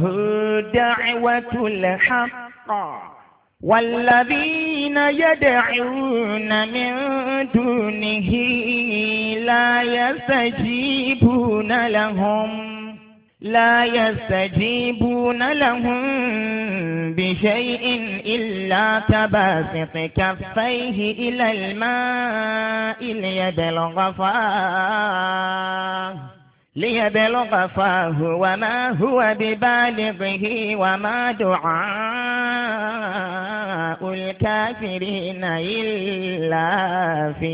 دعوة الحق والذين يدعون من دونه لا يستجيبون لهم بشيء إلا كباسط كفيه إلى الماء ليبلغ فاه وما هو ببالغه وما دعاء الكافرين إلا في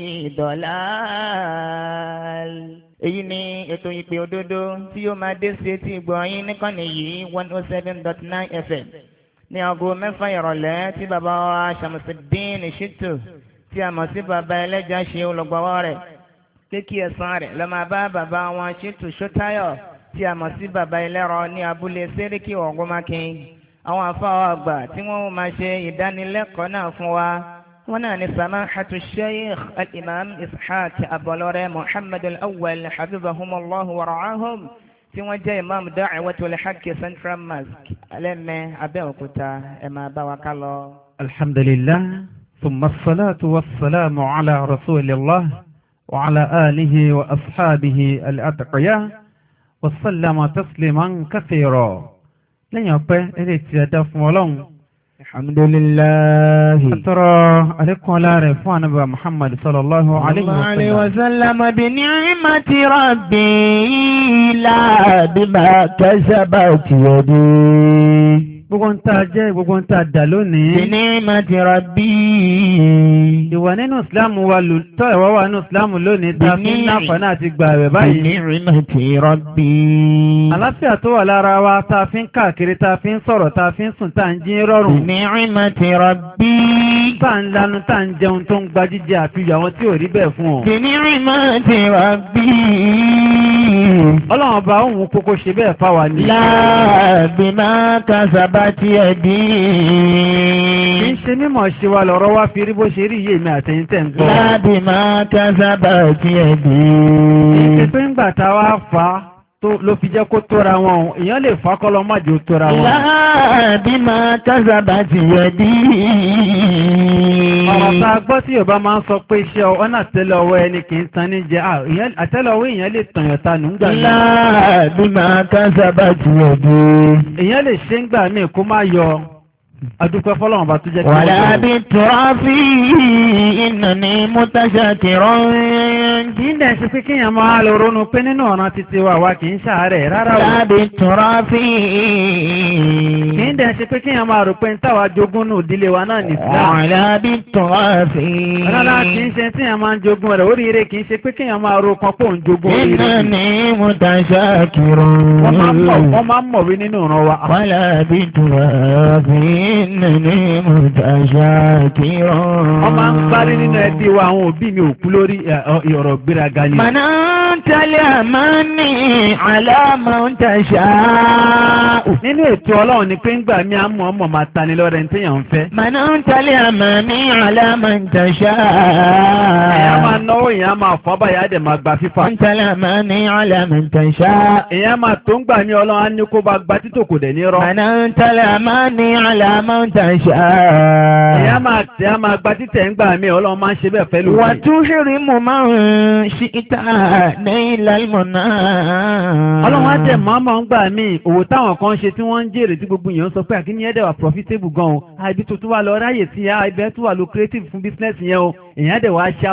ضلال. èyí ni ètò ìpè òdodo tí yóò máa dé sí etí ìgbọ̀nyín níkànnì yìí 107.9 FM ní aago 6 ìrọ̀lẹ́ tí bàbá wa Ṣàmùsídín Ṣítù tí a mọ̀ sí bàbá ẹlẹ́jà ṣe olùgbọ̀wọ́ rẹ̀ pé kí ẹ̀san rẹ̀ lọ máa bá bàbá wọn Ṣítù Ṣótáyọ̀ tí a mọ̀ sí bàbá ẹlẹ́rọ ní abúlé Séríkì Ògúnmákin. àwọn àfáà àgbà tí wọ́n máa ṣe ìdánilẹ́kọ̀ọ́ náà fún wa wọ́n náà ní samahatu sheikh al-imam ishaq abọlọ́rẹ́ muhammad al-awwal hafizahumullahu wa ra'ahum tí wọ́n jẹ́ imam da'watul haqq central mosque alẹ́mẹ́ abẹ́òkúta ẹ máa bá wa ká lọ. alhamdulillah thumma salatu wassalamu ala rasulillah wa ala alihi wa ashabihi al-atqiya wa sallama tasliman kathira. lẹ́yìn ọpẹ́ eré tí a dá fún ọlọ́run alhamdulillahi atọ́rọ alékọ́lá rẹ̀ fún ànábì Muhammad sallallahu alaihi wa sallam bi ni'mati rabbi la bima kasabat yadi. gbogbo ń tàà jẹ́ gbogbo ń tàà dà lónìí bi ni'mati rabbi ìwà nínú ìsìláàmù wa tọ́ ìwà wà nínú ìsìláàmù lónìí ta fi ń náfàánà àti gbà rẹ̀ báyìí bi ni'mati rabbi àlàáfíà tó wà lára wa ta fi ń káàkiri ta fi ń sọ̀rọ̀ ta fi ń sùn ta ń jí rọrùn bi ni'mati rabbi ta ń lanu ta ń jẹun tó ń gba jíjẹ àfihàn àwọn tí ò rí bẹ́ẹ̀ fún ọ bi ni'mati rabbi ọlọ́run bá òun kókó ṣe bẹ́ẹ̀ fáwa ní la bima kasabati yadi kì í ṣe mímọ̀ ṣe wa lọ́rọ̀ wá fi rí bó ṣe rí yé mi àtẹ̀yìn tẹ̀ ń gbọ́ la bima kasabati yadi ìpín ń gbà tá wá fà á ló fi jẹ́ kó tóra wọn èèyàn lè fà kọ́lọ́ má jẹ́ ó tóra wọn. la bima kasabati yadi ọ̀rọ̀ tá a gbọ́ tí Yorùbá máa ń sọ pé iṣẹ́ ọ̀nà àtẹ́lẹ̀ ọwọ́ ẹni kì í tan ní jẹ àtẹ́lẹ̀ ọwọ́ èèyàn lè tànyàn ta nù ń gbà mí. la bima kasabati yadi èèyàn lè ṣe ń gbà mí kó má yọ adúpẹ́ fọ́lọ́run bá tó jẹ́ kí wọ́n wala bi turafi innani mutashakiran. kì í dẹ̀ ṣe pé kíyàn máa lọ ronú pé nínú ọ̀ràn títí wa kì í ṣàárẹ̀ rárá o. wala bi turafi kì í dẹ̀ ṣe pé kíyàn máa rò pé táwa jogún nù ìdílé wa náà nìsílá. wala bi turafi rárá kì í ṣe tíyàn máa ń jogún rẹ̀ oríire kì í ṣe pé kíyàn máa ro kan pò ń jogún oríire. innani mutashakiran. wọ́n máa ń mọ̀wé nínú ìran wa. wala bi turafi innani mutashakiran. wọ́n máa ń parí nínú ẹbí wa àwọn òbí mi ò kú lórí ọ̀rọ̀ gbéraga ni. Màná ń tẹ́lẹ̀ àmọ́ ní àlámọ́ ń tẹ̀ṣà. Nínú ètò Ọlọ́run ni pé ń gbà mí àmọ́ ọmọ máa tani lọ́rẹ̀ ní téèyàn ń fẹ́. Màná ń tẹ́lẹ̀ àmọ́ ní àlámọ́ ń tẹ̀ṣà. Èèyàn máa náwó èèyàn máa fọ́ báyà dẹ̀ máa gba fífà. ń tẹ́lẹ̀ àmọ́ ní àlámọ́ ń tẹ̀ṣà. Èèyàn máa tó ń gbà mí Ọlọ́run á ní kó bá gba títò kò dẹ̀ ní rọ́. Màná ń tẹ́lẹ̀ àmọ́ ní àlámọ́ ń tẹ̀ṣà. Èèyàn máa gba títẹ̀ ń gbà mí Ọlọ́run máa ń ṣe bẹ́ẹ̀ fẹ́ lórí. Wà tún ṣírí mo máa ń ṣí ìta ní ilẹ̀ ìmọ̀nà. Ọlọ́run á tẹ̀ mọ́mọ́ ń gbà mí òwò táwọn kan ṣe tí wọ́n ń jèrè tí gbogbo èèyàn sọ pé àkíní ẹ̀dẹ̀ wà profitable gan-an. Àìbí tó tún wà lọ ráyè sí ibẹ̀ tó wà lọ creative fún business yẹn o. Èèyàn dẹ̀ wá ṣe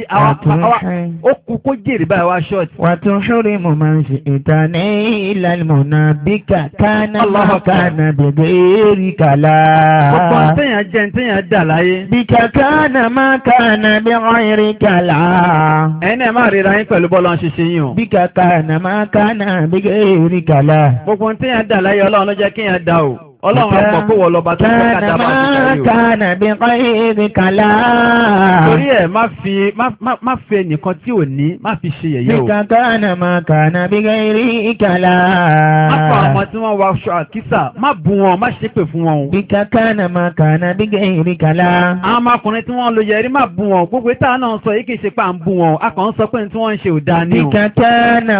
ó kú kó jèrè báyìí wá short. Wà tún ṣírí mo máa ń ṣí ìta ní ilẹ̀ ìmọ̀nà bí kàkánà máa kánà bèbè èrì kàlá. Gbogbo àtẹ̀yàn jẹ́ àtẹ̀yàn dà láyé. Bí kàkánà máa kánà bí èrì kàlá. Ẹni ẹ̀ máa ríra yín pẹ̀lú bọ́ọ̀lù ṣiṣẹ́ yín o. Bí kàkánà máa kánà bí èrì kàlá. Gbogbo àtẹ̀yàn dà láyé Ọlọ́run ló jẹ́ kéèyàn dà o. Ọlọ́run mọ̀ pé wọ́n lọ́ba tó fẹ́ kàdá bá ti kàrí o. Kánà bí qayri kalam. Torí ẹ̀ má fi ẹnìkan tí ò ní má fi ṣe yẹ̀yẹ́ o. Bíkà kánà bí qayri kalam. Má pa àwọn tí wọ́n wọ aṣọ àkísà, má bú wọn, má ṣépè fún wọn o. Bíkà kánà bí qayri kalam. Àwọn ọmọkùnrin tí wọ́n lo yẹ̀rí má bú wọn, gbogbo ìta náà sọ yìí kì í ṣe pà ń bú wọn, a kàn ń sọ pé tí wọ́n ń ṣe ò dáa ní o. Bíkà kánà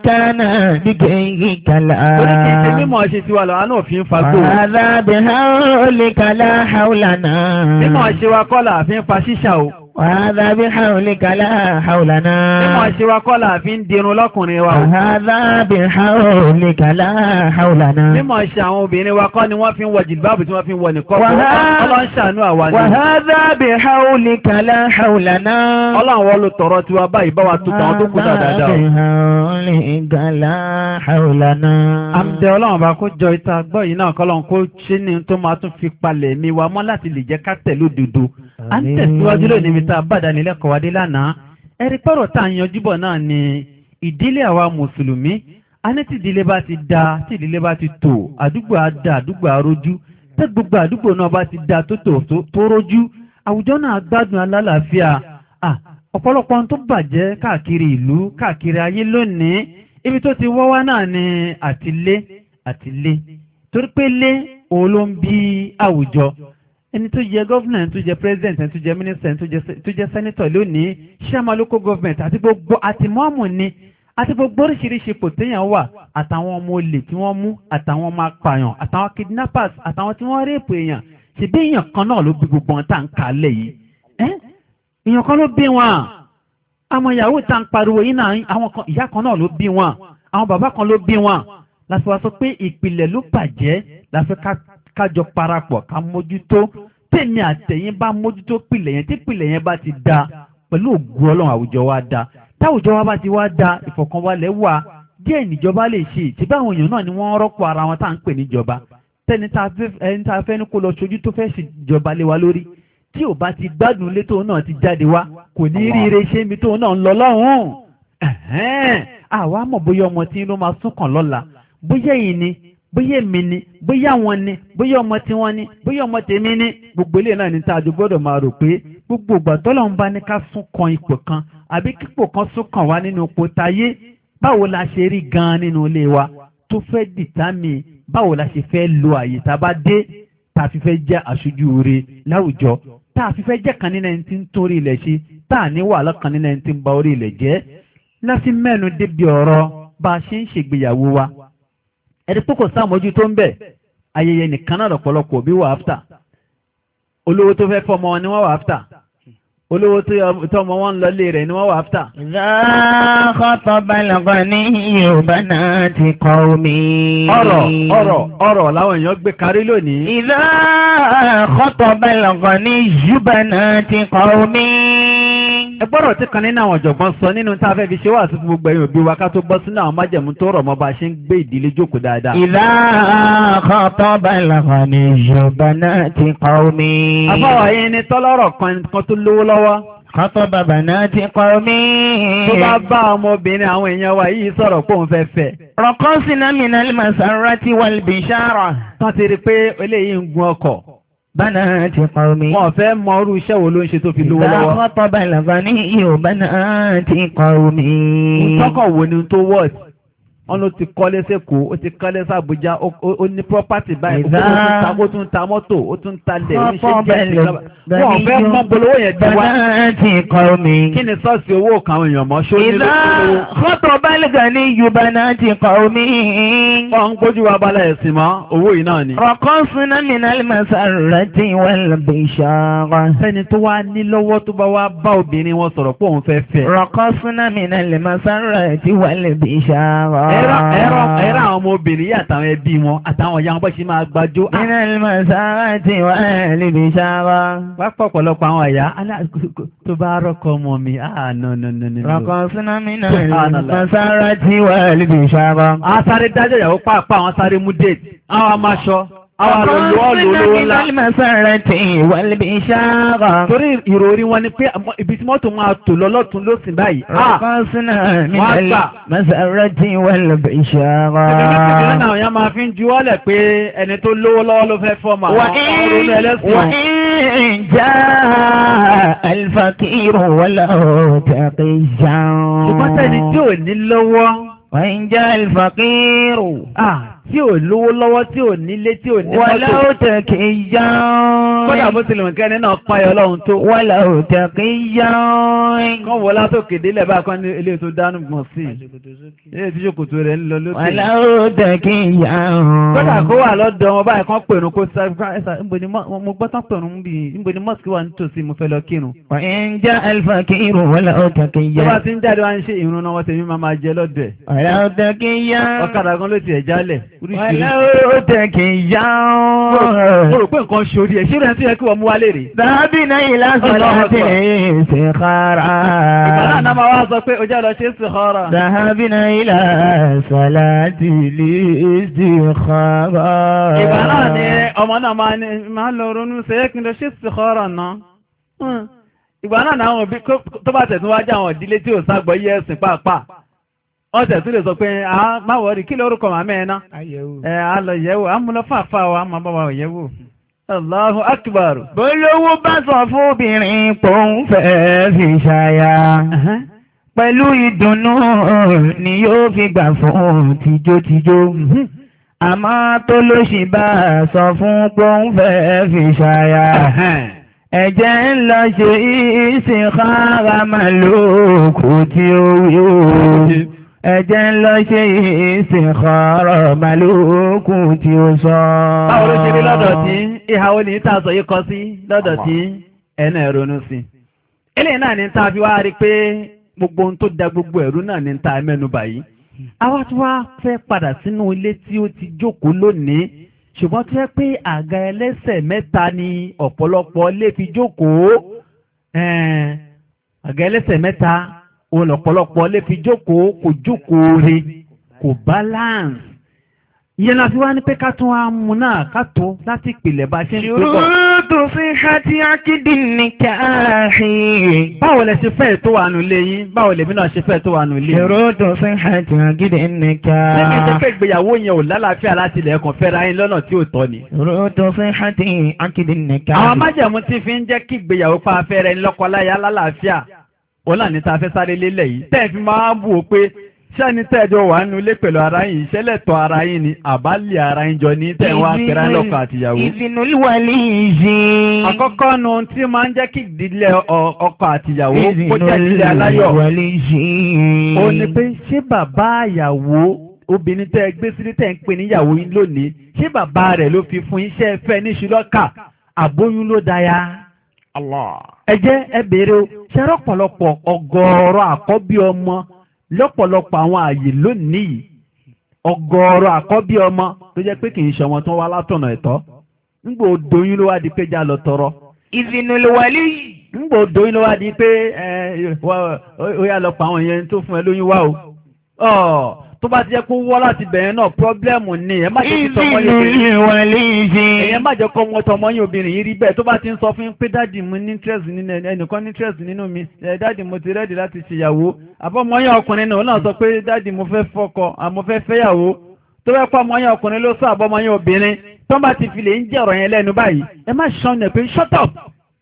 bí qayri kalam. Torí kì í ṣe mímọ̀ ṣe tiwa lọ, àánú òfin fagbó. Hadha bihawlika la hawlana. Mímọ̀ ṣe wa kọ́ là fi ń fa ṣíṣà o. Hadha bihawlika la hawlana. Mímọ̀ ṣe wa kọ́ là fi ń dirun lọ́kùnrin wa o. Hadha bihawlika la hawlana. Mímọ̀ ṣe àwọn obìnrin wa kọ́ ni wọ́n fi ń wọ jìlbáàbù tí wọ́n fi ń wọ nìkọ́. Ọlọ́run ṣàánú àwa ni. Wa hadha bihawlika la hawlana. Ọlọ́run wọ́n lo tọ̀rọ̀ tiwa báyìí bá wa tó tàwọn tó kù dáadáa o. Bihawlika la hawlana. Àmdẹ Ọlọ́run bá kó jọ ìta gbọ́ yìí náà kọ́lọ́run kó ṣe ní tó máa tún fi palẹ̀ mi wa mọ́ láti lè jẹ́ ká tẹ̀lé òdodo. À ń tẹ̀síwájú lónìí mi tá a bá dánilẹ́kọ̀ọ́ wádé lánàá. Ẹ̀rí pọ̀rọ̀ tá à ń yanjú bọ̀ náà ni ìdílé àwa mùsùlùmí. A ní tí ìdílé bá ti da, tí ìdílé bá ti tò, àdúgbò á da, àdúgbò á rojú. Tẹ́ gbogbo àdúgbò náà bá ti da tó tò tó rojú. Àwùjọ náà gbádùn alálàáfíà. Ọ̀pọ̀lọpọ̀ ohun tó bàjẹ́ káàkiri ìlú, káàkiri ayé lónìí. Ibi tó ti wọ́ wá náà ni àtìlé. Torí pé lé òun ló ń bí àwùjọ. Ẹni tó jẹ gọ́ọ̀nà, ẹni tó jẹ president, ẹni tó jẹ minister, ẹni tó jẹ senator lónìí, chairman local government àti gbogbo àtìmọ́ọ̀mù ni àti gbogbo oríṣiríṣi ipò téèyàn wà àtàwọn ọmọ olè tí wọ́n mú àtàwọn ọmọ apààyàn àtàwọn kidnappers àtàwọn tí wọ́n rèpò èèyàn ṣe bí èèyàn kan náà ló bí gbogbo wọn tá à ń kà á lẹ̀ yìí. Èèyàn kan ló bí wọn. Àwọn ìyàwó tá à ń pariwo yìí náà àwọn ìyá kan náà ló bí wọn. Àwọn bàbá kan ló bí wọn. Láti wá sọ pé ìpìlẹ̀ ló bàjẹ́ láti kájọ parapọ̀ ká mójútó tèmi àtẹ̀yìn bá mójútó pìlẹ̀ yẹn tí pìlẹ̀ yẹn bá ti da pẹ̀lú ògùn Ọlọ́run àwùjọ wa da táwùjọ wa bá ti wá da ìfọ̀kànbalẹ̀ wà díẹ̀ níjọba lè ṣe tí báwọn èèyàn náà ni wọ́n rọ́pò ara wọn tá à ń pè níjọba tẹ́ni tá a fẹ́ ní kó lọ ṣojú tó fẹ́ ṣèjọba lé wa lórí tí ò bá ti gbádùn ilé tóun náà ti jáde wá kò ní rí ire ṣé mi tóun náà ń lọ lọ́hùn-ún àwa mọ̀ bóyá ọmọ tí ló máa sún kàn lọ́la bóyá yìí ni bóyá èmi ni bóyá wọn ni bóyá ọmọ tí wọ́n ní bóyá ọmọ tèmi ní gbogbo ilé náà ní tá a jọ gbọ́dọ̀ máa rò pé gbogbo ìgbà tọ́lọ́run bá ní ká sún kan ipò kan àbí kípò kan sún kàn wá nínú ipò táyé báwo la ṣe rí gan-an nínú ilé wa tó fẹ́ dìtámì báwo la ṣe fẹ́ lo àyè tá a bá dé tá a fi fẹ́ jẹ́ aṣojú rere láwùjọ tá a fi fẹ́ jẹ́ kan nínú ẹni tí ń torí ilẹ̀ ṣe tá a ní wàhálà kan nínú ẹni tí ń ba orí ilẹ̀ jẹ́ láti mẹ́nu débi ọ̀rọ̀ bá a ṣe ń ṣègbéyàwó wa ẹ̀rí pé kò sáàmójú tó ń bẹ̀ ayẹyẹ nìkan náà lọ́pọ̀lọpọ̀ òbí wà áfítà olówó tó fẹ́ fọmọ wọn ni wọ́n wà áfítà olówó tó ọmọ wọn lọ lé rẹ̀ ni wọ́n wà áfítà. Idha khataba al-ghaniyyu banati qawmi. ọ̀rọ̀ làwọn èèyàn gbé kárí lónìí. Idha khataba al-ghaniyyu banati qawmi. Ẹgbọ́rọ̀ tí kan nínú àwọn ọ̀jọ̀gbọ́n sọ nínú tá a fẹ́ fi ṣe wà sí gbogbo ẹ̀yìn òbí wa ká tó bọ́ sínú àwọn májẹ̀mú tó rọ̀ mọ́ bá a ṣe ń gbé ìdílé jókòó dáadáa. Idha khataba al-ghaniyyu banati qawmi. Àbáwọ̀ yẹn ni tọ́lọ́rọ̀ kan tó lówó lọ́wọ́. Khataba banati qawmi. Tó bá bá ọmọbìnrin àwọn èèyàn wa yìí sọ̀rọ̀ pé òun fẹ́ fẹ́. Raqasna minal masarrati wal bishara. Tán ti rí pé eléyìí ń gun ọkọ̀. Banati qawmi. Wọ́n fẹ́ mọ irú iṣẹ́ wo ló ń ṣe tó fi lówó lọ́wọ́. Idha khataba al-ghaniyyu banati qawmi. Ìtọ́kọ̀ wo ni tó wọ́ọ̀tì? Wọ́n ló ti kọ́lé sẹ́kọ̀ọ́, ó ti kọ́lé sàbújá, ó ní property báyìí, ó tún ta mọ́tò, ó tún ta lẹ̀, ó ń ṣe jẹ́ ìjọba. Wọ́n fẹ́ mọ́ bolówó yẹn ti wá. Banati qawmi. Kí ni sọ́ọ̀sì owó kan àwọn èèyàn mọ́? Ṣó nílò Idha khataba al-ghaniyyu banati qawmi. Wọ́n ń gbójú wa balẹ̀ ẹ̀sìn mọ́, owó yìí náà ni. Raqasna minal masarrati wal bishara. Sẹ́ni tó wá ní lọ́wọ́ tó bá wá bá obìnrin wọn sọ̀rọ̀ pé òun fẹ́ fẹ́. Raqasna minal masarrati wal bishara. Ẹ̀rọ àwọn ọmọ obìnrin yìí àtàwọn ẹbí wọn àtàwọn ìyá wọn bọ́ sí máa gbàjó. Minal masarrati wal bishara. Pápá ọ̀pọ̀lọpọ̀ àwọn ẹ̀yà tó bá rọ́kọ ọmọ mi, no. Raqasna minal masarrati wal bishara. Àwọn sáré dájọ́ ìyàwó pàápàá àwọn sáré mú déètì. Àwọn amáṣọ, àwọn olówó ńlá. Torí ìròrí wọn ni pé ibi tí mọ́tò máa tò lọ́lọ́tún lósìn báyìí. Ìgbìmọ̀ náà yẹn máa fi ń juwọ́lẹ̀ pé ẹni tó lówó lọ́wọ́ ló fẹ́ fọ́ọ̀mù àwọn ọ̀rọ̀ ẹlẹ́sìn. Al-faqiru walau taqiyan. Ṣùgbọ́n tẹ́ni tí ò ní lọ́wọ́. Wa in jaa al-faqiru. Tí ò lówó lọ́wọ́, tí ò nílé, tí ò ní mọ́tò. Walau taqiyan. Kódà bó tilẹ̀ kẹ́ni náà páyọ Ọlọ́run tó. Walau taqiyan. Kán wọlá tó kéde lẹ́bàá kan ní ilé tó dánú gbọ̀n sí. Ilé tí ṣòkòtò rẹ̀ ń lọ lókè. Walau taqiyan. Kódà kó wà lọ́dọ̀ wọn báyìí kan pèrún kó sáré. Mo gbọ́ tán pèrún bí níbo ni mọ́sìkì wà nítòsí mo fẹ́ lọ kírun. Wa in jaa al-faqiru walau taqiyan. Tó bá ti ń jáde wá ń ṣe ìrun náà wọ́n tẹ̀mí máa jẹ lọ́dọ̀ ẹ̀. Walau taqiyan. Ọ̀kadà gan ló ti ẹ̀ jálẹ̀. Walau taqiyan. Mo rò pé nǹkan ṣorí ẹ̀ ṣé rẹ̀ tó yẹ kí wọ́n mú wálé rè. Dhabina ila salati istikhara. Ìgbà náà máa wá sọ pé ojú àlọ́ ṣe istikhara. Dhabina ila salati istikhara. Ìgbà náà ni ọmọ náà máa lọ ronú ṣe é kí n lọ ṣe istikhara náà. Ìgbà náà àwọn òbí tó bá tẹ̀síwájú wájú àwọn ìdílé tí ò ságbọ́ yẹ ẹ̀sìn pàápàá. Wọ́n tẹ̀sí lè sọ pé má wọ́rí kí lórúkọ màmá ẹ̀ náà. A lọ yẹ̀wò, a mú lọ fún àfáà wa, a máa bá wa yẹ̀wò. Allahu akbar. Bólówó bá sọ fún obìnrin pò ń fẹ́ fi ṣaya. Pẹ̀lú ìdùnnú ni yóò fi gbà fún tìjótìjó. Àmọ́ tó lóṣì bá sọ fún pò ń fẹ́ fi ṣaya. Ẹ̀jẹ̀ ń lọ ṣe istikhara màlúkù tí ó wí ó. Ẹ̀jẹ̀ ń lọ ṣe istikhara màlúkù tí ó sọ. Báwo ló ṣe rí lọ́dọ̀ tí ìhàwó ní ìtàṣọ yìí kọ sí lọ́dọ̀ tí ẹ̀nà ẹ̀rọnú sí. Ilé náà ní ta fi wá rí pé gbogbo ohun tó da gbogbo ẹ̀rú náà ní ta mẹ́nubà yìí. Àwa tí wá fẹ́ padà sínú ilé tí ó ti jókòó lónìí. Ṣùgbọ́n tó yẹ pé àga ẹlẹ́sẹ̀ mẹ́ta ni ọ̀pọ̀lọpọ̀ lè fi jókòó. Àga ẹlẹ́sẹ̀ mẹ́ta ọ̀pọ̀lọpọ̀ lè fi jókòó kò jókòó rí kò balance. Ìyẹn la fi wá ní pé ká tún wá mú náà ká tó láti ìpìlẹ̀ bá ṣe ń tó bọ̀. Ṣurutu sihhati aqdi nikahi. Báwo lẹ ṣe fẹ́ tó wà nù léyìn? Báwo lèmi náà ṣe fẹ́ tó wà nù léyìn? Ṣurutu sihhati aqdi nikahi. Lẹ́yìn tó fẹ́ ìgbéyàwó yẹn ò lálàáfíà láti ilẹ̀ ẹ̀kàn fẹ́ra yín lọ́nà tí ò tọ́ ni. Ṣurutu sihhati aqdi nikahi. Àwọn májẹ̀mú tí fi ń jẹ́ kí ìgbéyàwó pa afẹ́rẹ́ lọ́kọláya lálàáfíà. Ó là ní ta fẹ́ sáré lélẹ̀ yìí. Tẹ́ fi máa bù ó pé ṣẹ́ni tẹ́jọ wà nínú ilé pẹ̀lú ara yìí ṣẹlẹ̀tọ̀ ara yìí ni àbálẹ̀ ara yìí jọ ní tẹ̀wọ́n apẹ̀rẹ̀ lọ́kọ àtìyàwó. Idhnul waliyyi. Àkọ́kọ́ nu tí máa ń jẹ́ kí ìdílé ọkọ àtìyàwó kó jẹ́ ìdílé aláyọ̀. Idhnul waliyyi. Ó ní pé ṣé bàbá àyàwó obìnrin tẹ́ gbé sílé tẹ́ ń pè níyàwó yín lónìí ṣé bàbá rẹ̀ ló fi fún iṣẹ́ fẹ́ ní ṣùlọ́kà àbóyún ló dáyà. Ẹ jẹ́ ẹ béèrè o ṣe rọ́pọ̀lọpọ̀ ọgọ́rọ̀ àkọ́bí ọmọ lọ́pọ̀lọpọ̀ àwọn ààyè lónìí ọgọ́rọ̀ àkọ́bí ọmọ tó jẹ́ pé kì í ṣe ọmọ tó wá látọ̀nà ẹ̀tọ́ ńgbò doyún ló wá di pé já lọ tọrọ. Idhnul waliyyi. ńgbò doyún ló wá di pé ó yá lọ pa àwọn yẹn tó fún ẹ lóyún wá o. tó bá ti jẹ́ kó wọ́ láti bẹ̀rẹ̀ náà pọ́blẹ́mù ni ẹ má jẹ́ kí tọmọ yín obìnrin ẹ má jẹ́ kọ́ ọmọ tọmọ yín obìnrin yìí rí bẹ́ẹ̀ tó bá ti ń sọ fún pé dáàdì mo ní interest nínú ẹnìkan ní interest nínú mi dáàdì mo ti rẹ́dì láti ṣèyàwó àbọ̀mọ yín ọkùnrin náà náà sọ pé dáàdì mo fẹ́ fọkọ àmọ́ fẹ́ fẹ́yàwó tó fẹ́ pọ̀ ọmọ yín ọkùnrin ló sọ àbọ̀mọ yín obìnrin tó bá ti fi lè ń jẹ́ ọ̀rọ̀ yẹn lẹ́nu báyìí ẹ má ṣan ẹ̀ pé shut up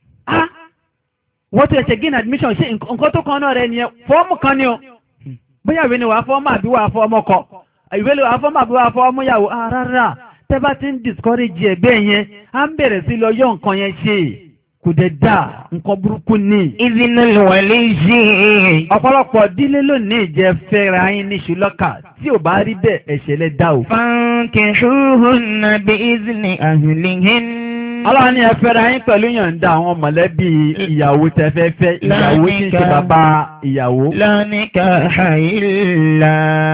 wọ́n ti ẹ̀ṣẹ̀ gain admission ṣe nǹkan tó kan náà rẹ nìyẹn fọ́ọ̀mù kan ni o bóyá ìwé ni wàá fọ́ọ̀mù àbí wàá fọ́ọ̀mù kọ ìwé ni wàá fọ́ọ̀mù àbí wàá fọ́ọ̀mù yàwó rárá tẹ́ bá ti ń discourage ẹgbẹ́ yẹn á ń bẹ̀rẹ̀ sí lọ yọ nǹkan yẹn ṣe kò dẹ̀ dà nǹkan burúkú ni. Idhnul waliyyi. ọ̀pọ̀lọpọ̀ dílé lónìí jẹ́ fẹ́ra yín ní ṣùlọ́kà tí ò bá rí bẹ́ẹ̀ ẹ̀ṣẹ̀ lẹ dá o. Fankihuhunna bi'izni ahlihin. Ọlọ́run ní ẹ fẹ́ra yín pẹ̀lú yọ̀ǹda àwọn mọ̀lẹ́bí ìyàwó tẹ́fẹ́fẹ́ ìyàwó tí ń ṣe bàbá ìyàwó. La nikaha illa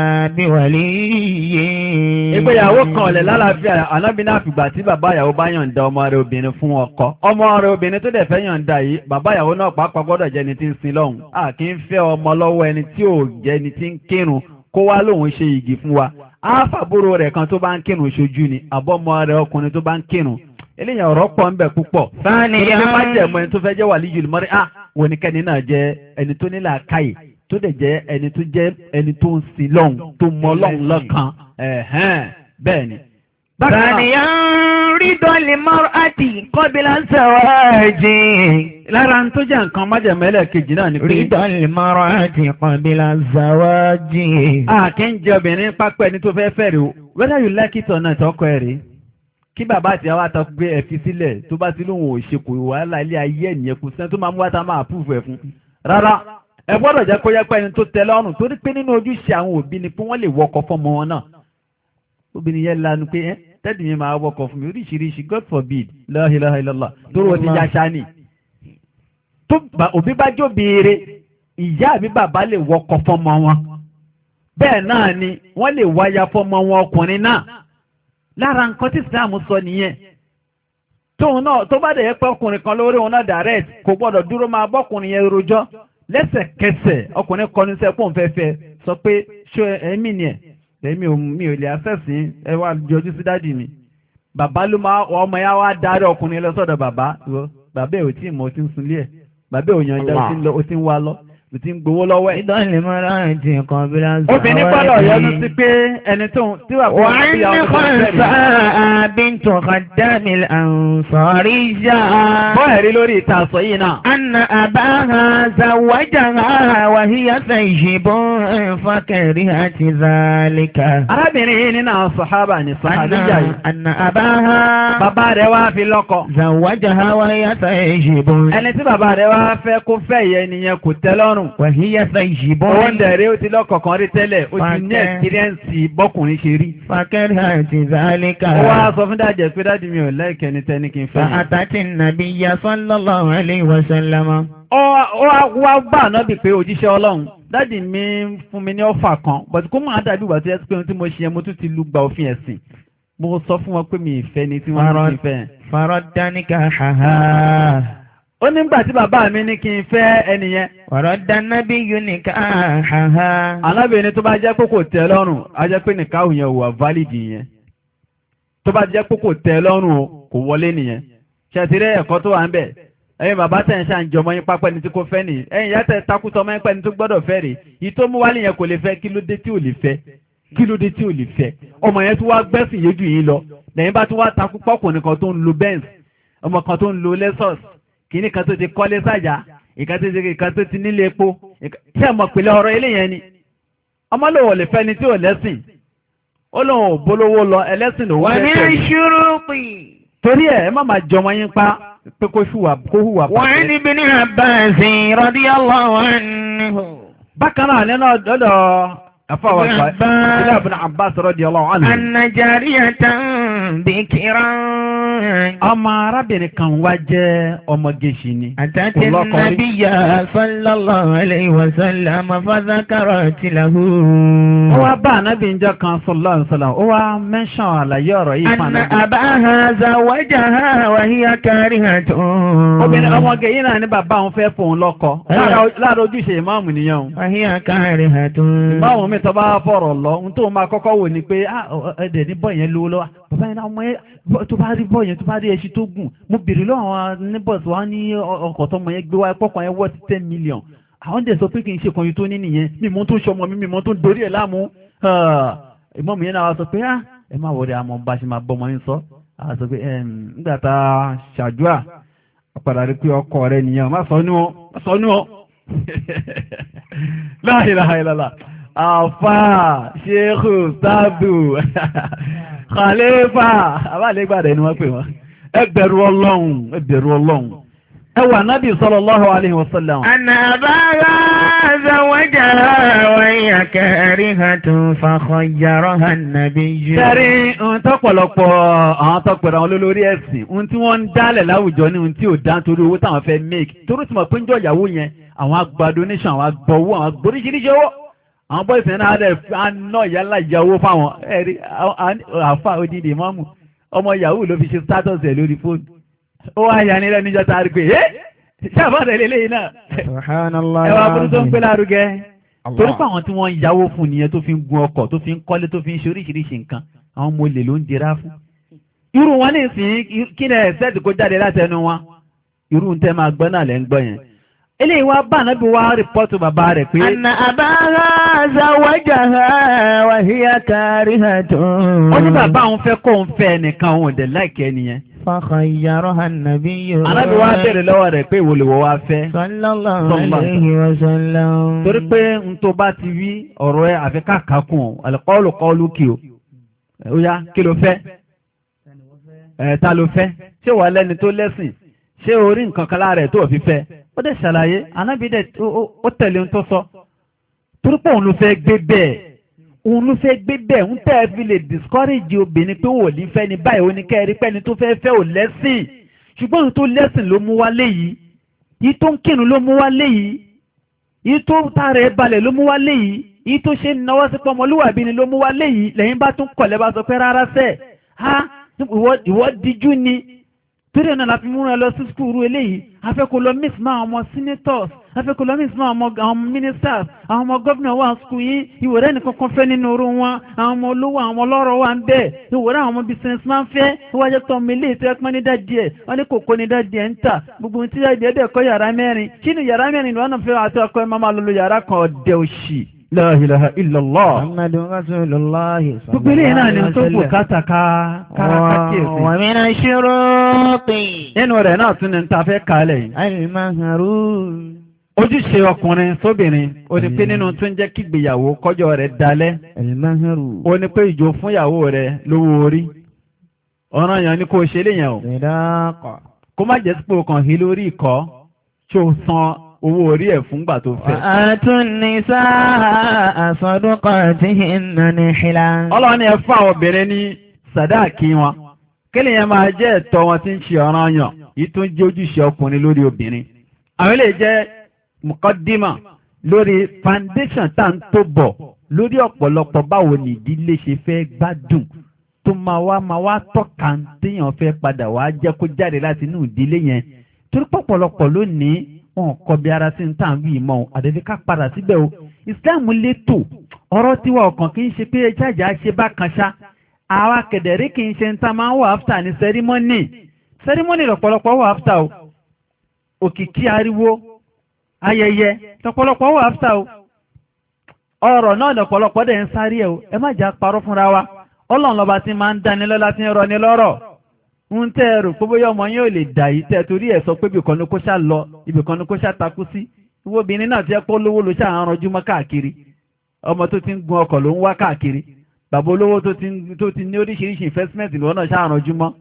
biwaliyyin. Ìgbéyàwó kan ọ̀lẹ̀ lálàáfíà Ànábì náà fìgbà tí bàbá ìyàwó bá yọ̀ǹda ọmọ rẹ̀ obìnrin fún ọkọ. Ọmọ rẹ̀ obìnrin tó dẹ̀ fẹ́ yọ̀ǹda yìí bàbá ìyàwó náà pàápàá gbọ́dọ̀ jẹ́ ẹni tí ń sin lọ́hùn. A kì í fẹ́ ọmọ lọ́wọ́ ẹni tí ò jẹ́ ẹni tí ń kírun kó wá lóun ṣe igi fún wa àfàbúrò rẹ̀ kan tó bá ń kírun ṣojú ni àbọ̀mọ rẹ̀ ọkùnrin tó bá ń kírun eléyàn ọ̀rọ̀ pọ̀ ń bẹ púpọ̀ Fàníyàn. tó bá jẹ́ ẹ̀mọ́ ẹni tó fẹ́ jẹ́ wàlíyul mọ́rí wọn ni kẹ́ni náà jẹ́ ẹni tó nílà káyè tó dẹ̀ jẹ́ ẹni tó ń sin lọ́hùn tó mọ lọ́hùn lọ́kàn bẹ́ẹ̀ ni. Fàníyàn rídọ̀ lè mọ́rọ̀ àti kọ́bílá sàwájì. Lára ń tó jẹ́ nǹkan májẹ̀mẹ́lẹ̀ kejì náà ni pé. Rídọ̀ lè mọ́rọ̀ àti kọ́bílá sàwájì. Kí ń jẹ obìnrin pápẹ́ ẹni tó fẹ́ fẹ́ rí o, whether you like it or not ọkọ ẹ̀ rí. Kí bàbá àti àwọn àtọ́ gbé ẹ̀fí sílẹ̀ tó bá ti lóun ò ṣe kò wàhálà ilé ayé ènìyàn kò sẹ́ni tó máa mú wá tá máa púfù ẹ̀ fún. Rárá, ẹ gbọ́dọ̀ jẹ́ kó yẹ pé ẹni tó tẹ́ lọ́rùn torí pé nínú ojúṣe àwọn òbí ni pé wọ́n lè wọkọ̀ fọ́mọ wọn náà. Obìnrin yẹn lanu pé tẹ́dì mi máa wọkọ̀ fún mi oríṣiríṣi God forbid la ilaha illallah torí wọ́n ti ya ṣáni. Tó òbí bá jó béèrè ìyá àbí bàbá lè wọkọ̀ fọ́mọ wọn. Bẹ́ẹ̀ náà ni wọ́n lè wáyà fọ́mọ wọn ọkùnrin náà. Lára nǹkan tí Ìsìláàmù sọ nìyẹn. Tóun náà tó bá dẹ̀ yẹ pé ọkùnrin kan lórí òun náà direct kò gbọ́dọ̀ dúró máa bọ́kùnrin yẹn rojọ́. Lẹ́sẹ̀kẹsẹ̀ ọkùnrin kọnu sẹ́pọ̀ nfẹ́fẹ́ sọ pé ṣé ẹ̀mí ni ẹ̀ èmi ò lè àfẹ́sìn ẹ wá jọjú sí dádì mi. Bàbá ló máa ọmọ ya wá darí ọkùnrin lọ sọ́dọ̀ bàbá ẹ̀ ò tí ì mọ̀ ó ti ń sunlé ẹ̀ bàbá ẹ̀ ò yànjá ó ti ń wá lọ ó ti ń gbowó lọ́wọ́ ẹ̀. Ìdánilẹ̀ mọ́ra àti nǹkan bí lásán. Obìnrin gbọ́dọ̀ yọnu sí pé ẹni tó tí wà fún ìyàwó tó ń bẹ̀rẹ̀. Bint Khaddam al-Ansariyya. Bọ́ ẹ̀rí lórí ìta sọ yìí náà. Anna abaha zawwajaha wa hiya tayyibun fakarihat dhalika. Arábìnrin yìí nínú àwọn sàhábà ní sàhábíyà yìí. Anna abaha. Bàbá rẹ̀ wá fi lọ́kọ. Zawwajaha wa hiya tayyibun. Ẹni tí bàbá rẹ̀ wá fẹ́ kó fẹ́ yẹ nìyẹn kò tẹ́ lọ́rùn. Wàhíyá tayyibun. Ó ń dẹ̀rẹ́ ó ti lọ́kọ̀ọ̀kan rí tẹ́lẹ̀, ó ti ní ẹ̀kírẹ́ǹsì bọ́kùnrin ṣe rí. Fakarihat dhalika. Ó wá sọ fún dájẹ́ pé dájú mi ò láìkẹ́ ní tẹ́ni kí n fẹ́. Fa'atati an-nabiyya sallallahu alayhi wa sallam. Ó wá bá ànábì pé òjíṣẹ́ Ọlọ́run, dájì mi fún mi ní ọ̀fà kan, bọ̀dù kó máa dàbí ìgbà tó yẹ pé ohun tí mo ṣe mo tún ti lu gba òfin ẹ̀sìn. Mo sọ fún wọn pé mi ìfẹ́ ni tí wọ́n ní kí n fẹ́. Faradda nikahaha. Ó nígbà tí bàbá mi ní kí n fẹ́ ẹni yẹn. Faradda nabiyyu nikahaha. Alábìnrin tó bá jẹ́ pé kò tẹ́ lọ́rùn, a jẹ́ pé nìkáhù yẹn wà válìdì yẹn. Tó bá jẹ́ pé kò tẹ́ lọ́rùn o, kò wọlé nìyẹn. Ṣẹ̀tìrẹ́ ẹ̀kọ́ tó wà ń bẹ̀. Ẹ̀yin bàbá tẹ̀ ń ṣàǹjọmọ yín pápẹ́ ni tí kò fẹ́ nìyí. Ẹ̀yin ìyá tẹ̀ takútọ̀ mọ́ ẹ̀pẹ́ ni tó gbọ́dọ̀ fẹ́ rè. Yìí tó mú wálé yẹn kò lè fẹ́ kí ló dé tí ò lè fẹ́. Kí ló dé tí ò lè fẹ́. Ọmọ yẹn tó wá gbẹ́sìn yéjú yìí lọ. Lẹ́yìn bá tó wá takú pọ́kùnrin kan tó ń lo Benz. Ọmọ kan tó ń lo Lexus. Kìíní kan tó ti kọ́lé sájà. Ìkan tó ti nílé epo. Ṣé ọmọ pèlè ọ̀rọ̀ eléyẹn ni? Ọmọ lòun lè fẹ́ ni tí ò lẹ́sìn. Ó lóun ò bólówó lọ ẹlẹ́sìn lòun fẹ́ tẹ̀lé. Wa min shuruti. Torí ẹ̀ má máa jọmọ yín pa pé kó hùwà Wa pàtẹ́. an ibn Abbas radiyallahu anhu. Bákan náà nínú ọ̀dọ̀ àfọwọ́ ilé Ibn Abbas radiyallahu anhu. Anna jariyatan bikran. Ọmọ arábìnrin kan wá jẹ́ ọmọge ṣì ni. Atati nabiyya sallallahu alayhi wa sallam fadhakarat lahu. Ó wá bá ànábì ń jẹ́ kan sallallahu alaihi wasallam. Ó wá mẹ́ṣàn àlàyé ọ̀rọ̀ yìí fún Anna ànábì. abaha zawwajaha wa hiya karihatun. Obìnrin ọmọge yìí náà ní bàbá òun fẹ́ fòun lọ́kọ. Lára ojúṣe ìmáàmù nìyẹn o. Wa hiya karihatun. Ìmáàmù mi tó bá fọ̀rọ̀ lọ, ohun tó máa kọ́kọ́ wò ni pé ẹ̀dẹ̀ ní bọ́ yẹn lówó lọ́wọ́. Bàbá yẹn náà ọmọ yẹn tó bá rí bọ́ yẹn tó bá rí ẹṣin tó gùn. Mo bèrè lọ́wọ́ àwọn neighbors wa ní ọkọ̀ tọmọ yẹn gbé wá pọ́kàn yẹn worth 10 million. Àwọn dẹ̀ sọ pé kì í ṣe kan yìí tó ní nìyẹn. Mímọ́ tó ń ṣọmọ mi, mímọ́ tó ń dorí ẹ̀ láàmú. Ìmáàmù yẹn náà wá sọ pé ẹ má wọlé àmọ́ bá ṣe máa bọ́ ọmọ yín sọ. Àwọn sọ pé nígbà tá a ṣàdúrà padà rí pé ọkọ rẹ nìyẹn má sọ nú ọ. La ilaha illallah. Àfà ṣéhù sábù khalifa àbálẹ́gbàdẹ̀ ni wọ́n pè wọ́n. Ẹ bẹ̀rù Ọlọ́run. Ẹ wà nábì sallallahu alaihi wasallam. Anna abaha zawwajaha wa hiya karihatun fakhayyaraha an-nabiyyu. Sẹ́rí ohun tọ́pọ̀lọpọ̀ àwọn tọ́pẹ̀rẹ̀ àwọn olólórí ẹ̀sìn, ohun tí wọ́n ń dálẹ̀ láwùjọ ní ohun tí ò dá nítorí owó táwọn fẹ́ make. Torí tí mo pín jọ ìyàwó yẹn, àwọn agba donation, àwọn agbọ̀ owó, àwọn agbóríṣiríṣi owó. Àwọn bọ́ìsì náà rẹ̀ ná ìyálà ìyàwó fáwọn ẹ̀rí àfà odidi mọ́mù. Ọmọ yahoo ló fi ṣe status ẹ̀ lórí fóònù. Ó wá yà nílẹ̀ níjọ́ tá a rí pé ṣàfà rẹ̀ lélẹ́yìn náà. Subhanallah. Ẹwà burú tó ń pè lárugẹ. torí pé àwọn tí wọ́n yáwó fún nìyẹn tó fi ń gun ọkọ̀ tó fi ń kọ́lé tó fi ń ṣe oríṣiríṣi nǹkan àwọn ọmọ olè ló ń dira fún. irú wọn ní ìsìn kí ni ẹ̀sẹ̀tì kó jáde láti ẹnu wọn irú ń tẹ́ máa gbọ́ náà lẹ́ ń gbọ́ yẹn. eléyìí wá bá ànábì wá rìpọ́tù bàbá rẹ̀ pé. anna abaha zawajaha wa hiya karihatun. ó ní bàbá òun fẹ́ kó òun fẹ́ ẹnìkan òun ò dẹ̀ láìkẹ́ nìyẹn. fakhayyaraha an-nabiyyu. ànábì wá bẹ̀rẹ̀ lọ́wọ́ rẹ̀ pé ìwòlèwọ́ wá fẹ́. sallallahu alayhi wa sallam. torí pé n tó bá ti wí ọ̀rọ̀ ẹ̀ àfi káàkiri al-qawlu qawluki o. ó yá kí ló fẹ́? ta ló fẹ́? ṣé wà lẹ́ni tó lẹ́sìn? ṣé orí nǹkan kan lára ẹ̀ tó fi fẹ́? ó dẹ̀ ṣàlàyé anábì dẹ̀ ó tẹ̀lé ohun tó sọ. torí pé òun ló fẹ́ gbé bẹ́ẹ̀ òun ló fẹ́ gbé bẹ́ẹ̀ ń tẹ́ fi lè discourage obìnrin pé wò ní fẹ́ ni báyìí ó ní kẹ́rí pẹ́ni tó fẹ́ fẹ́ ò lẹ́sìn ṣùgbọ́n ohun tó lẹ́sìn ló mú wá léyìí yìí tó ń kírun ló mú wá léyìí yìí tó tààrà ẹ̀ balẹ̀ ló mú wá léyìí yìí tó ṣe náwó sí pọ́mọlúwàbí ni ló mú wá léyìí lẹ́yìn bá tún kọ̀lẹ́ bá sọ pé rárá sẹ́ ha ìwọ díjú ni torí ẹ̀ náà la fi múra ẹ lọ sí skúrú eléyìí afẹ́kọ̀ọ́ lọ mix máa ọmọ senators afẹ́kọ̀ọ́ lọ mix máa àwọn ministers àwọn ọmọ gómìnà wà skú yín ìwòrẹ́ nìkan kan fẹ́ nínú orú wọn àwọn ọmọ olówó àwọn ọlọ́rọ̀ wà ń bẹ̀ ìwòrẹ́ àwọn ọmọ businessman fẹ́ wájẹ́ tó ọmọ ilé ìtọ́ ẹ̀pọ́n ní dájí ẹ̀ wọ́n ní kòkó ní dájí ẹ̀ ń tà gbogbo tí dájí ẹ̀ dẹ̀ kọ́ yàrá mẹ́rin kí ni yàrá mẹ́rin lọ́nà fẹ́ àti ọkọ ẹ̀ máa lọ yàrá kan ọ̀dẹ̀ òṣì La ilaha illallah. Muhammadun Rasulullah. Gbogbo ilé náà ni tó kù kárakákèsí. Wa min ash-shuruti. Nínú rẹ̀ náà tún ní ta fẹ́ kálẹ̀ yìí. Al-mahru. Ojúṣe ọkùnrin sóbìnrin, ó ní pé nínú tún jẹ́ kígbéyàwó kọjọ́ rẹ̀ dalẹ̀. Al-mahru. Ó ní pé ìjọ fún ìyàwó rẹ̀ lówó orí. Ọ̀ràn yẹn ni kò ṣe léyàn o. Sadaqa. Kó má jẹ́ sípò kan hí lórí ìkọ́, tí ó san owó orí ẹ̀ fúngbà tó fẹ́. Atun nisaa sadaqatihinna nihlan. Ọlọ́run ni ẹ fún àwọn obìnrin ní sàdáàkì wọn. Kí ni yẹn máa jẹ́ ẹ̀tọ́ wọn tí ń ṣe ọ̀ranyàn? Yìí tún jẹ́ ojúṣe ọkùnrin lórí obìnrin. Àwọn ilé jẹ́ muqaddima lórí foundation tá ń tó bọ̀ lórí ọ̀pọ̀lọpọ̀ báwo ni ìdílé ṣe fẹ́ gbádùn tó máa wá tọ́ka téèyàn fẹ́ padà wá jẹ́ kó jáde láti inú ìdílé yẹn. Torí pọ̀pọ̀lọpọ̀ lónìí wọn kọ bí ara sí ń tàn bí ìmọ̀ àdẹ́fẹ́ ká padà síbẹ̀ o. Islam létò ọ̀rọ̀ tiwa ọ̀kan kì í ṣe pé jájà ṣe bá kan ṣá àwa kẹ̀dẹ̀rí kì í ṣe ń ta máa ń wà áfítà ní sẹ́rímọ́nì lọ̀pọ̀lọpọ̀ wà áfítà o. Òkìkí ariwo ayẹyẹ lọ̀pọ̀lọpọ̀ wà áfítà o. Ọ̀rọ̀ náà lọ̀pọ̀lọpọ̀ dẹ̀ ń sáré ẹ̀ o. Ẹ má jà parọ́ fúnra wa. Ọlọ́run lọba ti máa ń dání lọ́lá tí ń rọ ní lọ́rọ̀. ń tẹ́ ẹrù pé bóyá ọmọ yóò lè dà yìí tẹ́ torí ẹ̀ sọ pé ibìkan ni kó ṣá lọ ibìkan ni kó ṣá takú sí ìwọ obìnrin náà ti ẹ́ pọ́ lówó ló ṣá ń ranjú mọ́ káàkiri ọmọ tó ti ń gun ọkọ̀ ló ń wá káàkiri bàbá olówó tó ti ní oríṣiríṣi investment lọ́wọ́ náà ṣá ń ranjú mọ́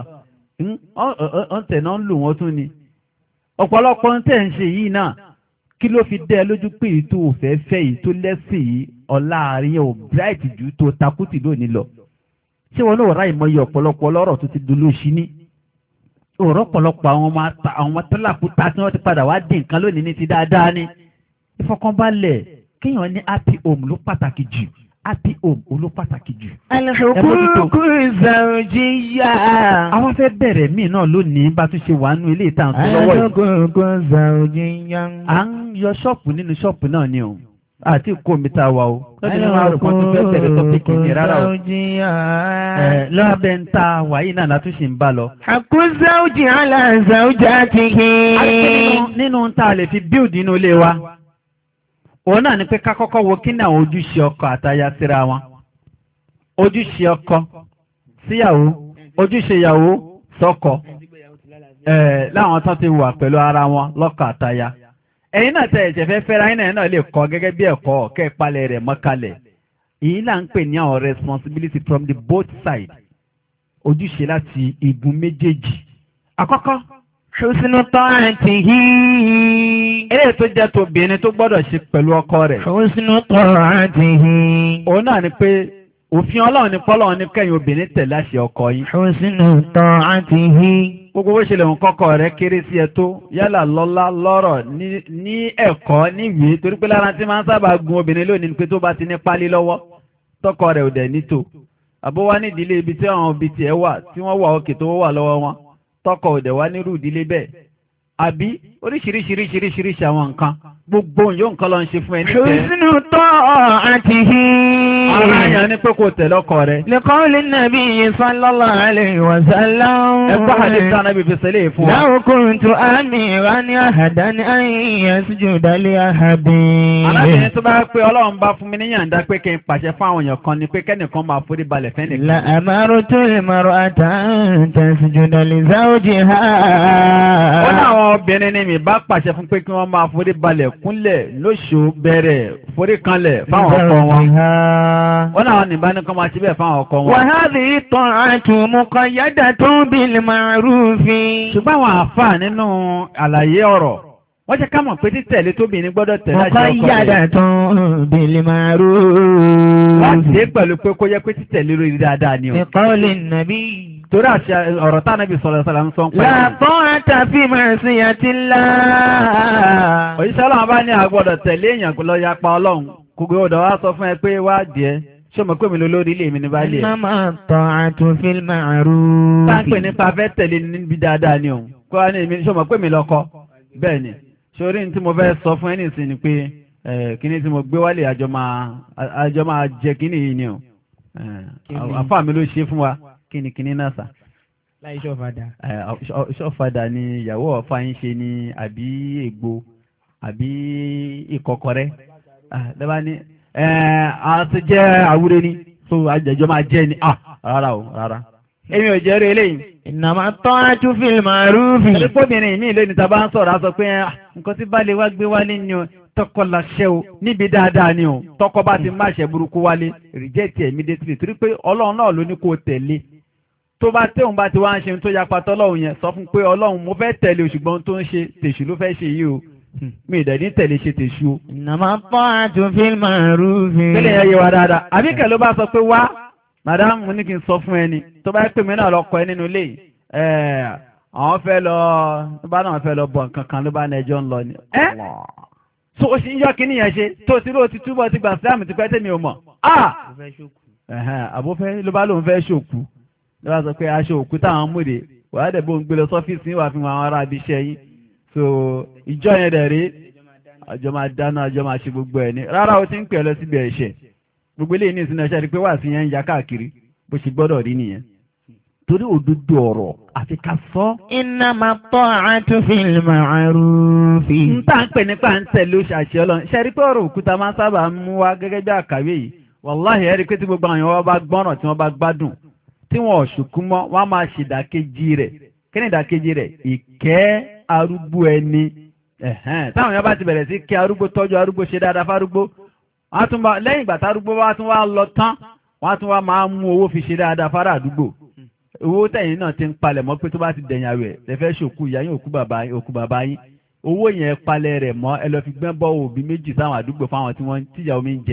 ọ̀ǹtẹ̀ náà ń lò wọ́n tún ni ọ̀pọ̀lọpọ̀ ń tẹ̀ ń ṣe yìí náà kí ló fi dẹ́ lójú pé èyí tó fẹ́ fẹ́ yìí tó lẹ́sìn yìí ọ̀la àárín ò bright ju tó takútì lónìí lọ ṣé wọn náà ráì mọyì ọ̀pọ̀lọpọ̀ lọ́rọ̀ tó ti dolóṣì ní ọ̀rọ̀ ọ̀pọ̀lọpọ̀ àwọn ọmọ tọ́lákùtà tí wọ́n ti padà wá dín nǹkan lónìí ní ti dáadáa ní ìfọkànbalẹ̀ kéèyàn ní happy home ló pàtàkì jù happy home ló pàtàkì jù. al-huquq zawjiyya. àwọn fẹ́ bẹ̀rẹ̀ míì náà lónìí bá tún ṣe wà nínú ilé ìtàn tó lọ́wọ́ yìí. al-huquq zawjiyya. à ń yọ ṣọ́ọ̀pù nínú ṣọ́ọ̀pù náà ni o àti kó mi ta wa o lọ́dún ní wàá rò pọ́n tó fẹ́ bẹ̀rẹ̀ tọ́pìkì ní rárá o lọ́bẹ̀ ń ta wàyí náà látúnṣe ń bá lọ. haqqu zawji ala zawjatihi. nínú ta lè fi build inú ilé wa òun náà ni pé ká kọ́kọ́ wo kí ni àwọn ojúṣe ọkọ àtaya síra wọn ojúṣe ọkọ síyàwó ojúṣe ìyàwó sọ́kọ láwọn tán ti wà pẹ̀lú ara wọn lọ́kọ àtaya. Ẹ̀yin náà tẹ́ ẹ̀jẹ̀ fẹ́ fẹ́ra ẹ̀yin náà lè kọ́ gẹ́gẹ́ bí ẹ̀kọ́ kẹ́ palẹ̀ rẹ̀ mọ́kalẹ̀. Èyí là ń pè ní àwọn responsibility from the both sides. Ojúṣe láti igun méjèèjì. Àkọ́kọ́. Husnu ta'atihi. Eléyìí tó jẹ́ tobìnrin tó gbọ́dọ̀ ṣe pẹ̀lú ọkọ rẹ̀. Husnu ta'atihi. Òun náà ni pé òfin Ọlọ́run ni pọ́lọ́run ní kẹ́yìn obìnrin tẹ̀lé àṣẹ ọkọ yín. Husnu ta'atihi. Gbogbo bó ṣe lè ń kọ́kọ́ rẹ̀ kéré sí ẹ tó yálà lọ́lá lọ́rọ̀ ní ẹ̀kọ́ níwèé torí pé lára tí máa ń sábà gun obìnrin lónìí pé tó bá ti ní pálí lọ́wọ́ tọkọ rẹ̀ ò dẹ̀ nítò àbó wá nídìílé ibi tí àwọn òbí tiẹ̀ wà tí wọ́n wà òkè tó wà lọ́wọ́ wọn tọkọ ò dẹ̀ wá nírú ìdílé bẹ́ẹ̀ àbí oríṣiríṣiríṣiríṣi àwọn nǹkan gbogbo yóò nǹkan lọ ń ṣe fún ẹni tẹ́. husnu ta'atihi. Àwọn àyàn ní pé kò tẹ̀lé ọkọ rẹ̀. li qawli nabiyyi sallallahu alayhi wa sallam. Ẹgbẹ́ àdìsá náà bí fi ṣẹlẹ̀ fún wa. law kuntu amiran ahadan an yasjuda li ahadin. Alábìnrin tó bá pé Ọlọ́run bá fún mi ní yàǹda pé kí n pàṣẹ fún àwọn èèyàn kan ni pé kẹ́nìkan máa forí balẹ̀ fẹ́ nìkan. la amartu al-mar'ata an tasjuda li zawjiha. Ó ní àwọn obìnrin ni mi bá pàṣẹ fún pé kí wọ́n máa forí balẹ̀ kúnlẹ̀ lóṣù bẹ̀rẹ̀ forí kanlẹ̀ fáwọn ọkọ wọn. Ó náà ní ìbánikọ́ máa ṣe bẹ́ẹ̀ fáwọn ọkọ wọn. wa hadhihi ta'atu muqayyadatun bil ma'rufi. Ṣùgbọ́n àwọn àfáà nínú àlàyé ọ̀rọ̀ wọ́n jẹ́ ká mọ̀ pé títẹ̀lé tóbìnrin gbọ́dọ̀ tẹ̀lé àṣẹ ọkọ rẹ̀. muqayyadatun bil ma'ruf. Wọ́n ṣe pẹ̀lú pé kó jẹ́ pé títẹ̀lé lórí dáadáa ni o. bi qawli nabi. Torí àṣẹ ọ̀rọ̀ tá Nábì sallallahu alaihi wasallam ń sọ ń pẹ́. la ta'ata fi ma'siyatillah. Òjíṣẹ́ Ọlọ́run bá ní àgbọ̀dọ̀ tẹ̀lé èèyàn lọ yapa Ọlọ́run kò gbọ́dọ̀ wá sọ fún ẹ pé wá díẹ̀ ṣé mo pè mí lórí ilé mi ní bá lè. innama ta'atu fil ma'ruf. Táǹpẹ̀ nípa fẹ́ tẹ̀lé níbi dáadáa ni òun kó wá ní èmi ṣé mo pè mí lọ́kọ bẹ́ẹ̀ ni sórí ní tí mo fẹ́ sọ fún ẹ nìsín ni pé kíní tí mo gbé wálé àjọ máa jẹ kíní yìí ni o àfáà mi ló ṣe fún wa kíní náà sà. láì ṣọ́fadà. ṣọ́fadà ni ìyàwó ọ̀fà yín ṣe ni àbí ègbò àbí ìkọ̀kọ̀rẹ́ lẹ́bàá ní àwọn tó jẹ́ àwúrẹ́ ni tó àjẹjọ́ máa jẹ́ ni rárá o rárá èmi ò jẹ́ rí eléyìí. innama ta'atu fil ma'ruf. ẹ̀rẹ́pọ̀bìnrin mi lónìí tá a bá ń sọ̀rọ̀ a sọ pé nǹkan tí baálé wa gbé wálé ni o tọkọ láṣẹ o níbi dáadáa ni o tọkọ bá ti máṣẹ burúkú wálé rìjẹ́tì immediately torí pé Ọlọ́run náà ló ní kó tẹ̀lé tó bá tẹ̀hún bá ti wá ń ṣe tó yapa tọ́lọ́run yẹn sọ fún pé Ọlọ́run mo fẹ́ tẹ̀lé ṣùgbọ́n tó ń ṣe tèṣù ló fẹ́ ṣe yìí o mi ì dẹ̀ní tẹ̀lé ṣe tèṣù o. innama ta'atu fil ma'ruf. tẹ́lẹ̀ yẹn yé wa dáadáa àbíkẹ́ ló bá sọ pé wá madam mo ní kí n sọ fún ẹni tó bá pè mí náà lọ kọ ẹ nínú ilé àwọn fẹ́ lọ tó bá náà fẹ́ lọ bọ̀ nǹkan kan ló bá ní ẹjọ́ ń lọ ni. so o sì ń yọ kíní yẹn ṣe tó ti ló ti túbọ̀ ti gbà sílámù ti pẹ́ tẹ̀mí o mọ̀. àbófẹ́ ló bá lóun fẹ́ ṣòkú ló bá sọ pé aṣọ òkú táwọn múre wàá dẹ̀ bó ń gbé lọ sọ́fíìsì wà fún àwọn ará ibi iṣẹ́ yín so ìjọ yẹn dẹ̀ rí àjọ máa dáná àjọ máa ṣe gbogbo ẹ̀ ní rárá o ti ń pè ọ lọ síbi ẹ̀ṣẹ̀ gbogbo eléyìí ní ìsinmi ẹ̀ṣẹ̀ rí pé wà sí yẹn ń ya káàkiri bó ṣe gbọ́dọ̀ rí nìyẹn torí òdodo ọ̀rọ̀ àfi ká sọ. innama ta'atu fil ma'ruf. n tá ń pè nípa ń tẹ̀lé oṣù àṣẹ Ọlọ́run ṣe rí pé ọ̀rọ̀ òkúta máa ń sábà mú wa gẹ́gẹ́ bí àkàwé yìí wàláhì ẹ rí pé tí gbogbo àwọn èèyàn bá gbọ́ràn tí wọ́n bá gbádùn tí wọ́n ò ṣùkú mọ́ wọ́n á máa ṣe ìdàkejì rẹ̀ kí ni ìdàkejì rẹ̀ ìkẹ́ arúgbó ẹni táwọn èèyàn bá ti bẹ̀rẹ̀ sí kí arúgbó tọ́jú arúgbó ṣe dáadáa fárúgbó wọ́n á tún bá lẹ́yìn ìgbà tárúgbó wá tún wá lọ tán wọ́n á tún wá máa mú owó fi ṣe dáadáa fárá àdúgbò owó tẹ̀yìn náà ti ń palẹ̀ mọ́ pé tó bá ti dẹ̀yìn àwẹ̀ lẹ́fẹ́ ṣòkú ìyá yín òkú bàbá yín owó yẹn palẹ̀ rẹ̀ mọ́ ẹ lọ fi gbẹ́ bọ́ òbí méjì sáwọn àdúgbò fáwọn tí wọ́n tíjà omi ń jẹ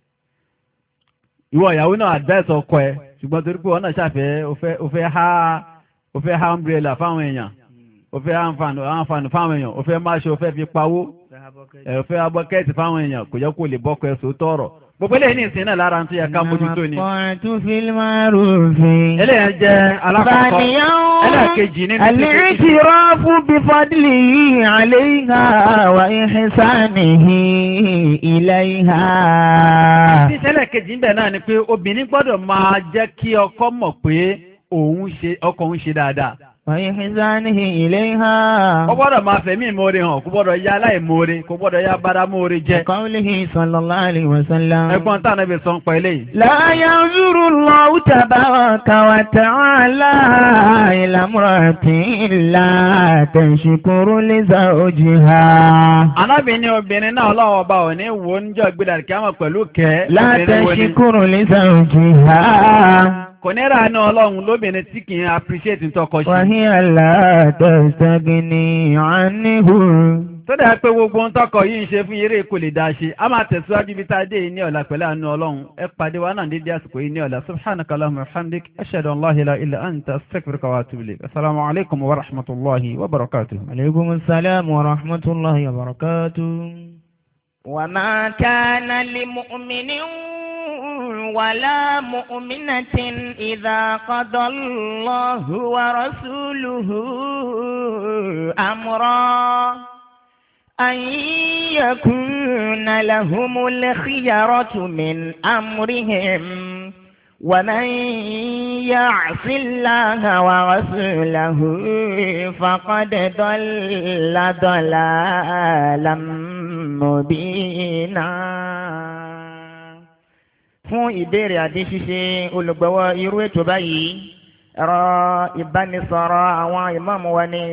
ìwọ ìyàwó náà advice ọkọ ẹ ṣùgbọ́n torí pé wọn náà ṣàfẹ́ ó fẹ́ há umbrella fáwọn èèyàn ó fẹ́ àǹfààní fáwọn èèyàn ó fẹ́ máṣe ó fẹ́ fi pawó ó fẹ́ abọ́kẹ́ẹ̀tì fáwọn èèyàn kò jẹ́ kó lè bọ́kọ ẹ̀ sótọ́ ọ̀rọ̀ gbogbo eléyìí ní ìsìn náà lára tó yẹ ká mójútó ni. ta'atu fil ma'ruf. eléyìí jẹ́ alákọ̀ọ́kọ́ ẹlẹ́ẹ̀kejì nínú al-i'tirafu bi fadlihi 'alayha wa ihsanihi ilayha. ìṣẹ̀lẹ̀ kejì ń bẹ náà ni pé obìnrin gbọ́dọ̀ máa jẹ́ kí ọkọ mọ̀ pé ọkọ òun ṣe dáadáa. wa ihsanihi ilayha. Ó gbọ́dọ̀ máa fẹ̀mí ìmoore hàn, kò gbọ́dọ̀ ya aláìmoore, kò gbọ́dọ̀ ya báramóore jẹ́. Qawlihi sallallahu alaihi wasallam. Ẹgbọ́n tá Ànábì sọ ń pa eléyìí. La yanzuru Allahu tabaraka wa ta'ala ila imra'atin la tashkuru li zawjiha. Ànábì ní obìnrin náà Ọlọ́run ọba ò ní wo níjọ́ ìgbéra kíámà pẹ̀lú kẹ́. La tashkuru li zawjiha. Kò ní ra ní Ọlọ́run lóbìnrin tí kì í appreciate tọkọ ṣe. Wa hiya la tastagni anhu. Tó dáa pé gbogbo ń tọkọ yìí ń ṣe fún eré kò lè dáa ṣe. A máa tẹ̀síwájú bí tá a dé ní ọ̀la pẹ̀lú àánú Ọlọ́run. Ẹ pàdé wa náà dédé àsìkò yìí ní ọ̀la. Subhanaka Allahumma wa bihamdik. Ashhadu an la ilaha illa anta astaghfiruka wa atubu ilayk. Assalamu alaikum wa rahmatullahi wa barakatuh. Alaikum assalam wa rahmatullahi wa barakatuh. Wa ma kana li mu'minin ولا مؤمنة إذا قضى الله ورسوله أمرا أن يكون لهم الخيرة من أمرهم ومن يعص الله ورسوله فقد ضل ضلالا مبينا. Fún ìbéèrè àti ṣíṣe olùgbọ̀wọ́ irú ètò báyìí, ẹ̀rọ ìbánisọ̀rọ̀ àwọn ìmáàmù wa ní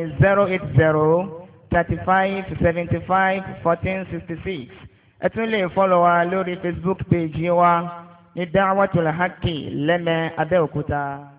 080-35-75-1466. Ẹ tún lè fọ́lọ̀ wa lórí Facebook page wa ní Da'watul Haqqi lẹ́mẹ̀ẹ́ Abẹ́òkúta.